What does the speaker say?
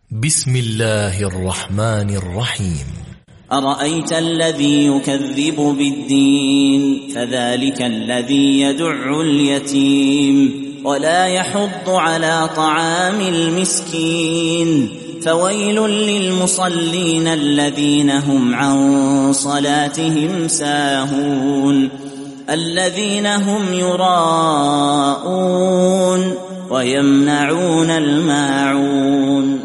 بسم الله الرحمن الرحيم. أرأيت الذي يكذب بالدين فذلك الذي يدع اليتيم ولا يحض على طعام المسكين فويل للمصلين الذين هم عن صلاتهم ساهون الذين هم يراءون ويمنعون الماعون.